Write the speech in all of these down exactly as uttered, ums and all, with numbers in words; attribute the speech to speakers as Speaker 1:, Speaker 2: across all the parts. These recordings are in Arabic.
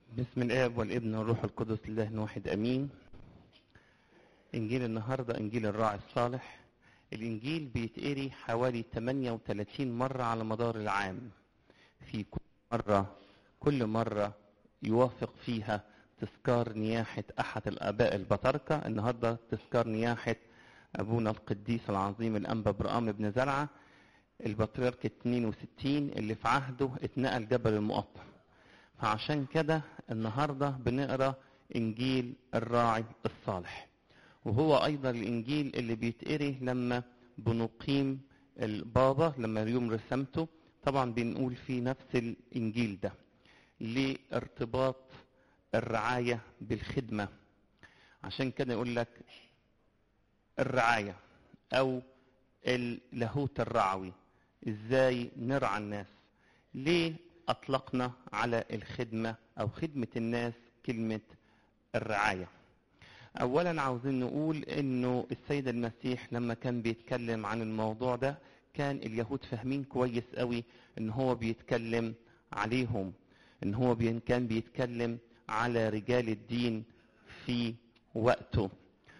Speaker 1: بسم الآب والابن والروح القدس الله واحد أمين. إنجيل النهاردة إنجيل الراعي الصالح. الإنجيل بيتقري حوالي ثمانية وثلاثين مرة على مدار العام، في كل مرة كل مرة يوافق فيها تذكار نياحة أحد الآباء البطاركة. النهاردة تذكار نياحة أبونا القديس العظيم الأنبا برقام بن زرعة البطريرك اثنين وستين اللي في عهده اتنقل جبل المقطم. فعشان كده النهاردة بنقرأ إنجيل الراعي الصالح، وهو أيضا الإنجيل اللي بيتقري لما بنقيم البابا لما يوم رسمته. طبعا بنقول فيه نفس الإنجيل ده لارتباط الرعاية بالخدمة. عشان كده يقول لك الرعاية أو اللاهوت الرعوي، إزاي نرعى الناس. ليه أطلقنا على الخدمة أو خدمة الناس كلمة الرعاية؟ أولا عاوزين نقول إنه السيد المسيح لما كان بيتكلم عن الموضوع ده كان اليهود فاهمين كويس قوي إن هو بيتكلم عليهم، إن هو كان بيتكلم على رجال الدين في وقته.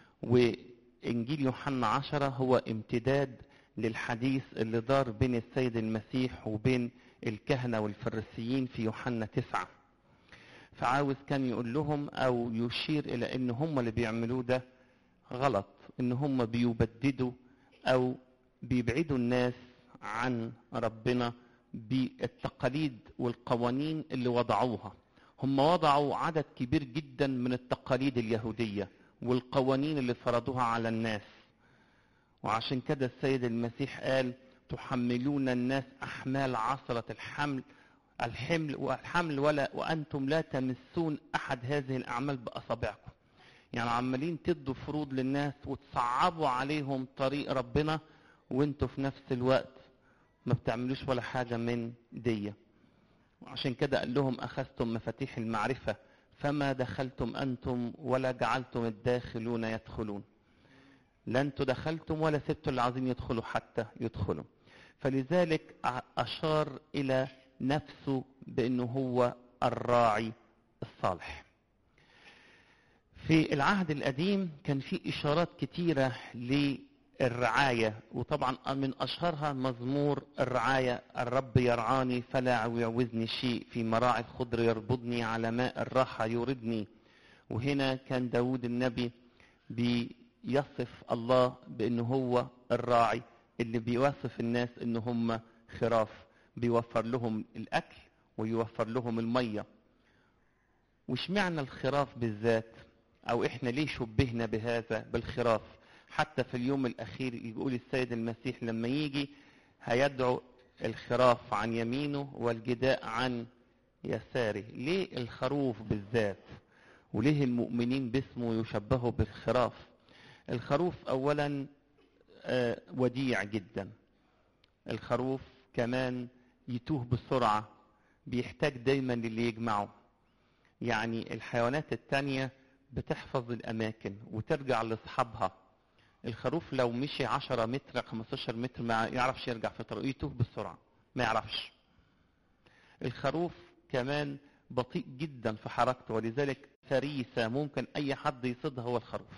Speaker 1: وإنجيل يوحنا عشرة هو امتداد للحديث اللي دار بين السيد المسيح وبين الكهنة والفريسيين في يوحنا تسعة. فعاوز كان يقول لهم أو يشير إلى إن هم اللي بيعملوه ده غلط، إن هم بيبددوا أو بيبعدوا الناس عن ربنا بالتقاليد والقوانين اللي وضعوها. هم وضعوا عدد كبير جدا من التقاليد اليهودية والقوانين اللي فرضوها على الناس، وعشان كده السيد المسيح قال تحملون الناس أحمال عصرة الحمل الحمل والحمل ولا وأنتم لا تمسون أحد هذه الأعمال بأصابعكم. يعني عمالين تدوا فروض للناس وتصعبوا عليهم طريق ربنا، وانتوا في نفس الوقت ما بتعملوش ولا حاجة من دي. وعشان كده قال لهم أخذتم مفاتيح المعرفة فما دخلتم أنتم ولا جعلتم الداخلون يدخلون. لا انتوا دخلتم ولا سبتوا اللي عايزين يدخلوا حتى يدخلوا. فلذلك أشار إلى نفسه بأنه هو الراعي الصالح. في العهد القديم كان في إشارات كتيرة للرعاية، وطبعا من أشهرها مزمور الرعاية: الرب يرعاني فلا يعوزني شيء، في مراعي الخضر يربضني، على ماء الراحة يوردني. وهنا كان داود النبي بيصف الله بأنه هو الراعي اللي بيوصف الناس إن هم خراف، بيوفر لهم الأكل ويوفر لهم المية. وش معنى الخراف بالذات، أو إحنا ليه شبهنا بهذا بالخراف؟ حتى في اليوم الأخير يقول السيد المسيح لما يجي هيدعو الخراف عن يمينه والجداء عن يساره. ليه الخروف بالذات؟ وليه المؤمنين باسمه يشبهوا بالخراف؟ الخروف أولا آه وديع جدا. الخروف كمان يتوه بسرعة، بيحتاج دايما للي يجمعه. يعني الحيوانات التانية بتحفظ الأماكن وترجع لأصحابها. الخروف لو مشي عشرة متر خمستاشر متر ما يعرفش يرجع في طريقه، يتوه بسرعة ما يعرفش. الخروف كمان بطيء جدا في حركته، ولذلك فريسة ممكن أي حد يصيدها هو الخروف.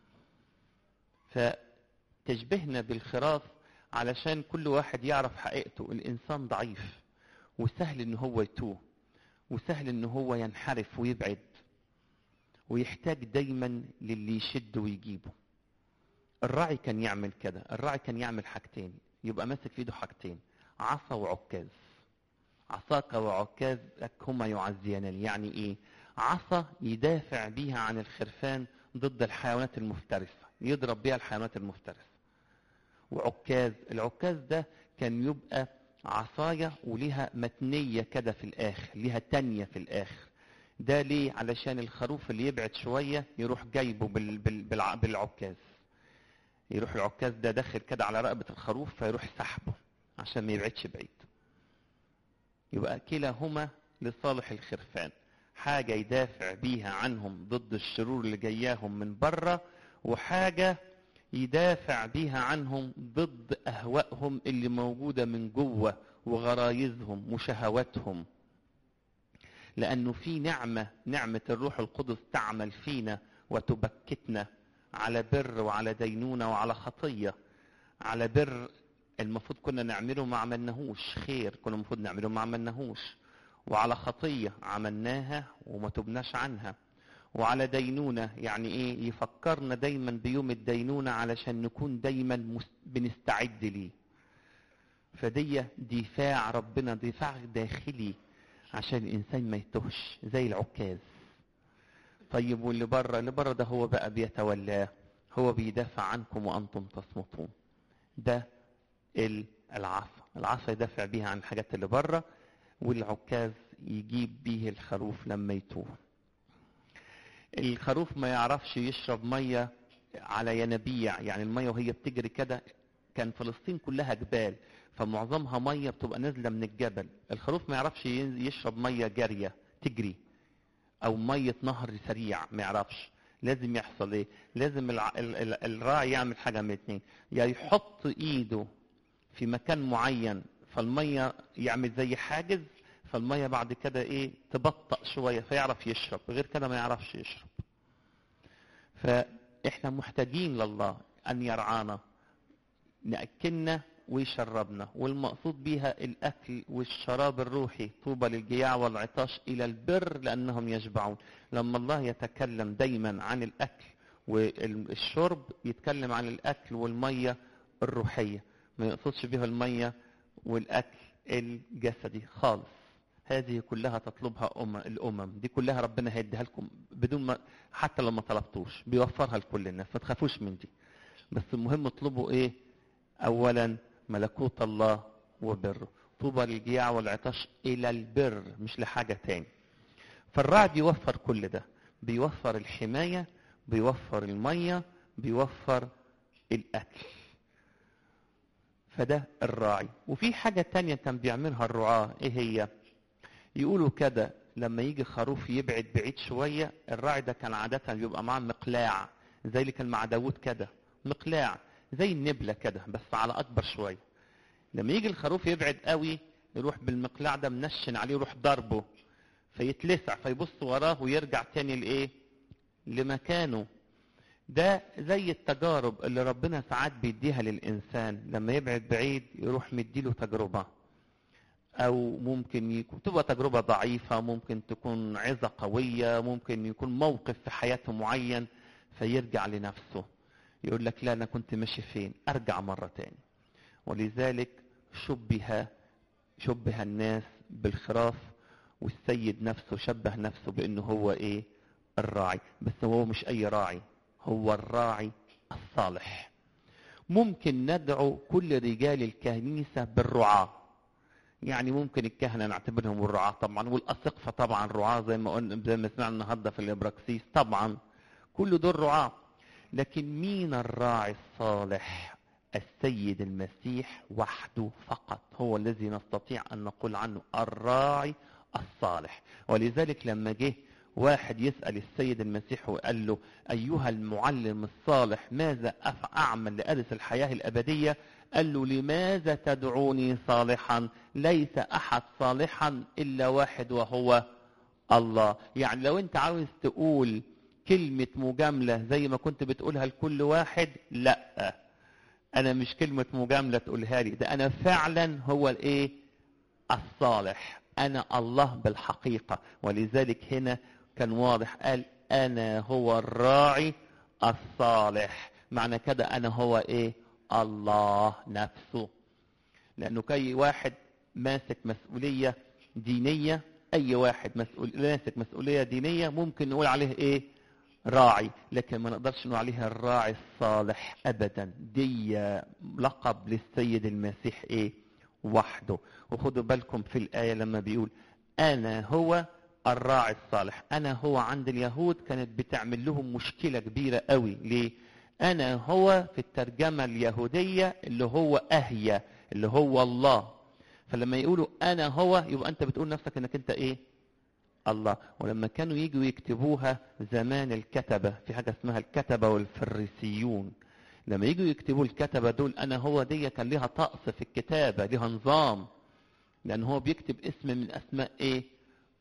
Speaker 1: فتشبهنا بالخراف علشان كل واحد يعرف حقيقته. الإنسان ضعيف وسهل إن هو يتوه، وسهل إن هو ينحرف ويبعد، ويحتاج دايما للي يشد ويجيبه. الراعي كان يعمل كده. الراعي كان يعمل حاجتين، يبقى ماسك في ايده حاجتين: عصا وعكاز. عصاك وعكازك هما يعزيانني. يعني ايه؟ عصا يدافع بيها عن الخرفان ضد الحيوانات المفترسة، يضرب بيها الحيوانات المفترسة. وعكاز، العكاز ده كان يبقى عصاية وليها متنية كده في الآخر، ليها تانية في الآخر. ده ليه؟ علشان الخروف اللي يبعد شوية يروح جايبه بال بال بالع بالعكاز. يروح العكاز ده داخل كده على رقبة الخروف فيروح سحبه عشان ما يبعدش بعيد. يبقى كلاهما لصالح الخرفان، حاجة يدافع بيها عنهم ضد الشرور اللي جاياهم من بره، وحاجة يدافع بيها عنهم ضد أهوائهم اللي موجودة من جوه وغرايزهم وشهواتهم. لأنه في نعمة، نعمة الروح القدس تعمل فينا وتبكتنا على بر وعلى دينونة وعلى خطية. على بر المفروض كنا نعمله ما عملناهوش، خير كنا المفروض نعمله ما عملناهوش، وعلى خطية عملناها وما تبناش عنها، وعلى دينونة يعني ايه؟ يفكرنا دايما بيوم الدينونة علشان نكون دايما بنستعد ليه. فدي دفاع ربنا، دفاع داخلي عشان الانسان ما يتوهش زي العكاز. طيب واللي بره؟ اللي بره ده هو بقى بيتولاه، هو بيدافع عنكم وانتم تصمتون. ده العصا، العصا يدافع بيها عن الحاجات اللي بره، والعكاز يجيب بيه الخروف لما يتوه. الخروف ما يعرفش يشرب ميه على ينابيع، يعني الميه وهي بتجري كده، كان فلسطين كلها جبال فمعظمها ميه بتبقى نازله من الجبل. الخروف ما يعرفش يشرب ميه جاريه تجري او ميه نهر سريع، ما يعرفش. لازم يحصل ايه؟ لازم الع... ال... ال... الراعي يعمل حاجه من اتنين، يا يحط ايده في مكان معين فالميه يعمل زي حاجز، فالميه بعد كده ايه؟ تبطأ شويه فيعرف يشرب، غير كده ما يعرفش يشرب. فاحنا محتاجين لله ان يرعانا، نأكلنا ويشربنا، والمقصود بيها الاكل والشراب الروحي. طوبى للجياع والعطاش الى البر لانهم يشبعون. لما الله يتكلم دايما عن الاكل والشرب يتكلم عن الاكل والميه الروحيه، ما يقصدش بها الميه والاكل الجسدي خالص. هذه كلها تطلبها أمم الامم، دي كلها ربنا هيديها لكم بدون ما حتى لما طلبتوش، بيوفرها لكل الناس، ما تخافوش من دي. بس المهم اطلبوا ايه؟ اولا ملكوت الله وبره. طوبى للجياع والعطاش الى البر، مش لحاجه تاني. فالراعي بيوفر كل ده، بيوفر الحمايه، بيوفر الميه، بيوفر الاكل. فده الراعي. وفي حاجه تانية كان بيعملها الرعاه، ايه هي؟ يقولوا كده لما يجي خروف يبعد بعيد شويه، الراعي ده كان عاده بيبقى معاه مقلاع، زي اللي كان مع داوود كده، مقلاع زي النبلة كده بس على أكبر شوية. لما يجي الخروف يبعد قوي يروح بالمقلاع ده منشن عليه، يروح ضربه فيتلسع، فيبص وراه ويرجع تاني لإيه؟ لمكانه. ده زي التجارب اللي ربنا ساعات بيديها للإنسان، لما يبعد بعيد يروح مديله تجربة، أو ممكن يكون تبقى تجربة ضعيفة، ممكن تكون عظة قوية، ممكن يكون موقف في حياته معين فيرجع لنفسه، يقول لك لا أنا كنت ماشي فين، أرجع مرة تاني. ولذلك شبه شبه الناس بالخراف، والسيد نفسه شبه نفسه بأنه هو إيه؟ الراعي. بس هو مش أي راعي، هو الراعي الصالح. ممكن ندعو كل رجال الكنيسة بالرعاة، يعني ممكن الكهنة نعتبرهم الرعاة طبعا، والأسقفة طبعا رعاة زي ما قلنا، زي ما سمعنا النهارده في الإبراكسيس طبعا، كل دول رعاة. لكن مين الراعي الصالح؟ السيد المسيح وحده فقط هو الذي نستطيع أن نقول عنه الراعي الصالح. ولذلك لما جه واحد يسأل السيد المسيح وقال له أيها المعلم الصالح ماذا أعمل لأرث الحياة الأبدية؟ قال له لماذا تدعوني صالحا؟ ليس أحد صالحا إلا واحد وهو الله. يعني لو أنت عاوز تقول كلمة مجاملة زي ما كنت بتقولها لكل واحد، لا، أنا مش كلمة مجاملة تقولها لي، ده أنا فعلا هو الإيه؟ الصالح، أنا الله بالحقيقة. ولذلك هنا كان واضح، قال أنا هو الراعي الصالح، معنى كده أنا هو إيه؟ الله نفسه. لأنه كي واحد ماسك مسؤولية دينية، أي واحد مسؤول ماسك مسؤولية دينية ممكن نقول عليه إيه؟ راعي، لكن ما نقدرش نقول عليها الراعي الصالح أبدا. دي لقب للسيد المسيح إيه؟ وحده. وخدوا بالكم في الآية لما بيقول أنا هو الراعي الصالح، أنا هو عند اليهود كانت بتعمل لهم مشكلة كبيرة قوي. ليه؟ أنا هو في الترجمة اليهودية اللي هو أهيا، اللي هو الله. فلما يقولوا أنا هو يبقى أنت بتقول نفسك أنك أنت إيه؟ الله. ولما كانوا يجوا يكتبوها زمان الكتبة، في حاجة اسمها الكتبة والفريسيون، لما يجوا يكتبوا الكتبة دول أنا هو دي كان لها طقس في الكتابة، لها نظام، لأن هو بيكتب اسم من أسماء إيه؟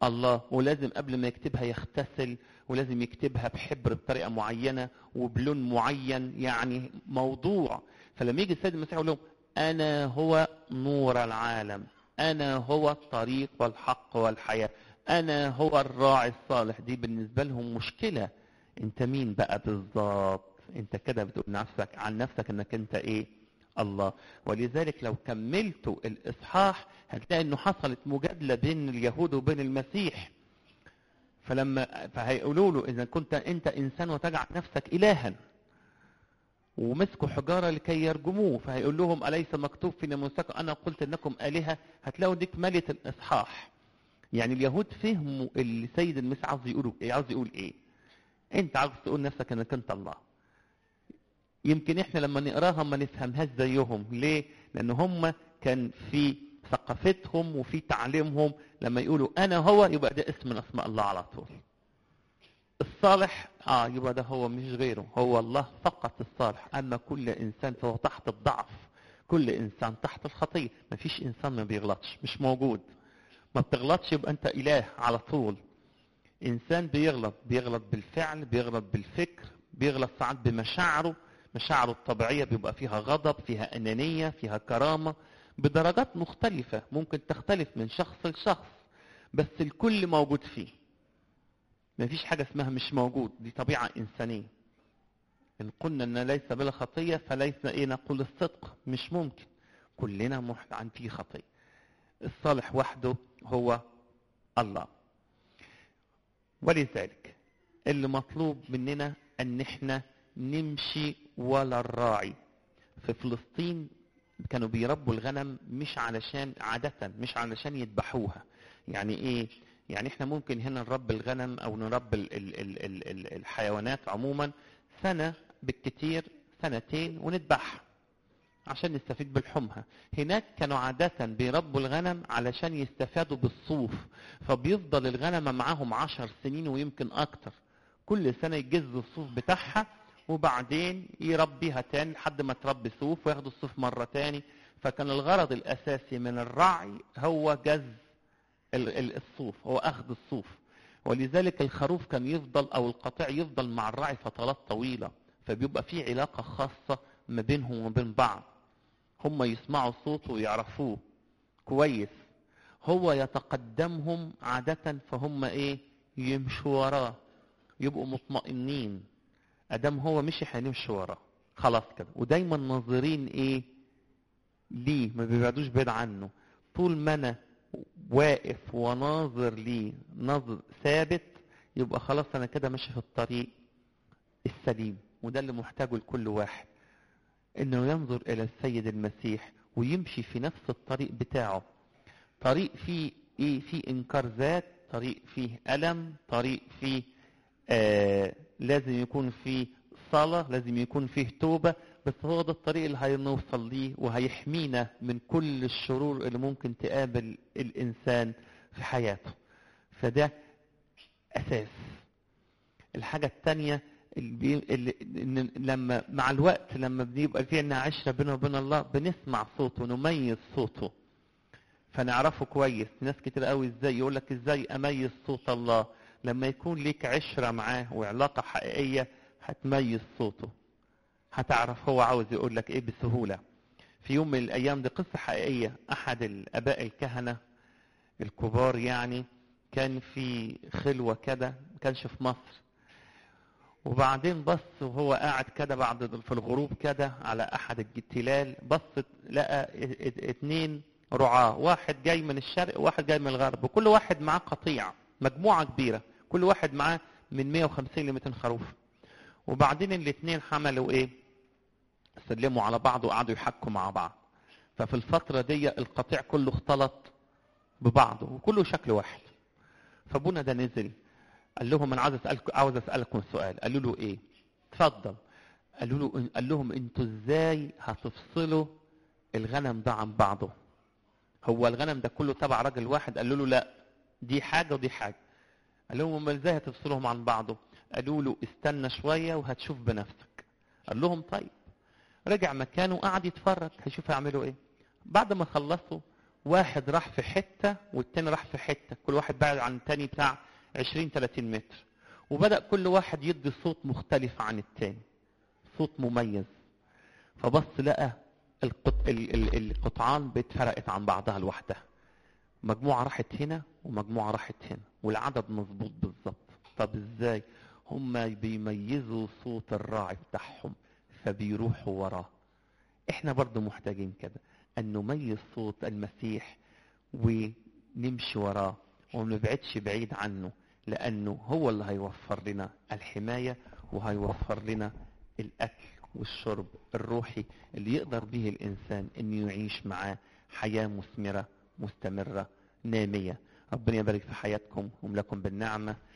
Speaker 1: الله، ولازم قبل ما يكتبها يغتسل، ولازم يكتبها بحبر بطريقة معينة وبلون معين، يعني موضوع. فلما يجي السيد المسيح يقول لهم أنا هو نور العالم، أنا هو الطريق والحق والحياة، أنا هو الراعي الصالح، دي بالنسبة لهم مشكلة. أنت مين بقى بالظبط؟ أنت كده بتقول نفسك عن نفسك أنك أنت إيه؟ الله. ولذلك لو كملتوا الإصحاح هتلاقي أنه حصلت مجادلة بين اليهود وبين المسيح. فلما فهيقولوا له إذا كنت أنت إنسان وتجعل نفسك إلها، ومسكوا حجارة لكي يرجموه، فهيقول لهم أليس مكتوب في ناموسكم أنا قلت إنكم آلهة؟ هتلاقوا دي كمالة الإصحاح. يعني اليهود فهموا اللي سيد المسيح عاوز يقوله إيه، عاوز يقول إيه. أنت عاوز تقول نفسك إنك أنت الله. يمكن إحنا لما نقراها ما نفهمهاش زيهم. ليه؟ لأن هم كان في ثقافتهم وفي تعليمهم لما يقولوا أنا هو يبقى ده اسم من أسماء الله على طول. الصالح اه يبقى ده هو مش غيره، هو الله فقط الصالح. اما كل انسان فهو تحت الضعف، كل انسان تحت الخطيه، مفيش انسان ما بيغلطش، مش موجود. ما بتغلطش يبقى انت اله على طول. انسان بيغلط، بيغلط بالفعل، بيغلط بالفكر، بيغلط ساعات بمشاعره. مشاعره الطبيعيه بيبقى فيها غضب، فيها انانيه، فيها كرامه، بدرجات مختلفه، ممكن تختلف من شخص لشخص، بس الكل موجود فيه. ما فيش حاجة اسمها مش موجود، دي طبيعة إنسانية. إن قلنا إن ليس بلا خطية فليس إيه نقول الصدق، مش ممكن. كلنا محت عن فيه خطية. الصالح وحده هو الله. ولذلك اللي مطلوب مننا أن احنا نمشي ولا الراعي. في فلسطين كانوا بيربوا الغنم مش علشان عادة، مش علشان يذبحوها. يعني إيه؟ يعني احنا ممكن هنا نربي الغنم او نربي ال ال ال ال ال الحيوانات عموما سنة بالكتير، سنتين، ونذبحها عشان نستفيد بلحومها. هناك كانوا عادة بيربوا الغنم علشان يستفادوا بالصوف، فبيفضل الغنم معاهم عشر سنين ويمكن اكتر. كل سنة يجزوا الصوف بتاعها وبعدين يربيها تاني لحد ما تربي صوف وياخدوا الصوف مرة تاني. فكان الغرض الاساسي من الرعي هو جز الصوف، هو اخذ الصوف. ولذلك الخروف كان يفضل او القطيع يفضل مع الراعي فترات طويلة، فبيبقى في علاقة خاصة ما بينهم وما بين بعض. هم يسمعوا صوته ويعرفوه كويس، هو يتقدمهم عادة فهم ايه يمشوا وراه، يبقوا مطمئنين. ادام هو مشي هنمشي وراه خلاص كده. ودايما ناظرين ايه ليه، ما بيبعدوش بعيد عنه. طول ما انا واقف وناظر ليه نظر ثابت يبقى خلاص انا كده ماشي في الطريق السليم. وده اللي محتاجه لكل واحد، انه ينظر الى السيد المسيح ويمشي في نفس الطريق بتاعه. طريق فيه ايه؟ فيه انكار ذات، طريق فيه الم، طريق فيه آه لازم يكون فيه صلاة، لازم يكون فيه توبة. بس هو ده الطريق اللي هنوصل ليه وهيحمينا من كل الشرور اللي ممكن تقابل الإنسان في حياته. فده أساس. الحاجة الثانية اللي, اللي لما مع الوقت لما بيبقى فينا عشرة بينه وبين الله بنسمع صوته، نميز صوته فنعرفه كويس. ناس كتير قوي ازاي يقول لك ازاي اميز صوت الله؟ لما يكون ليك عشرة معاه وعلاقة حقيقية هتميز صوته، هتعرف هو عاوز يقول لك ايه بسهولة. في يوم من الايام، دي قصة حقيقية، احد الاباء الكهنة الكبار يعني كان في خلوة كده، ما كانش في مصر. وبعدين بص وهو قاعد كده بعد في الغروب كده على احد التلال، بص لقى اتنين رعاة، واحد جاي من الشرق وواحد جاي من الغرب، وكل واحد معاه قطيع، مجموعة كبيرة، كل واحد معاه من مية وخمسين ل ميتين خروف. وبعدين الاثنين حملوا ايه؟ سلموا على بعض وقعدوا يحكوا مع بعض. ففي الفترة دي القطيع كله اختلط ببعضه وكله شكل واحد. فابونا ده نزل قال لهم انا عاوز اسالكم عاوز اسالكم سؤال. قالوا له ايه؟ اتفضل. قالوا له قال لهم انتوا ازاي هتفصلوا الغنم ده عن بعضه؟ هو الغنم ده كله تبع راجل واحد؟ قالوا له لا، دي حاجه ودي حاجه. قال لهم امال ازاي هتفصلوهم عن بعضه؟ قالوا له استنى شويه وهتشوف بنفسك. قال لهم طيب. رجع مكانه وقعد يتفرج هيشوف هيعملوا ايه. بعد ما خلصوا واحد راح في حتة والتاني راح في حتة، كل واحد بعد عن التاني بتاع عشرين تلاتين متر، وبدأ كل واحد يدي صوت مختلف عن التاني، صوت مميز. فبص لقى القط... ال- ال- القطعان بتفرقت عن بعضها لوحدها، مجموعة راحت هنا ومجموعة راحت هنا، والعدد مظبوط بالظبط. طب ازاي؟ هما بيميزوا صوت الراعي بتاعهم فبيروحوا وراه. احنا برضو محتاجين كده ان نميز صوت المسيح ونمشي وراه وما نبعدش بعيد عنه، لانه هو اللي هيوفر لنا الحماية وهيوفر لنا الاكل والشرب الروحي اللي يقدر به الانسان انه يعيش معاه حياة مثمرة مستمرة نامية. ربنا يبارك في حياتكم وملاكم بالنعمة.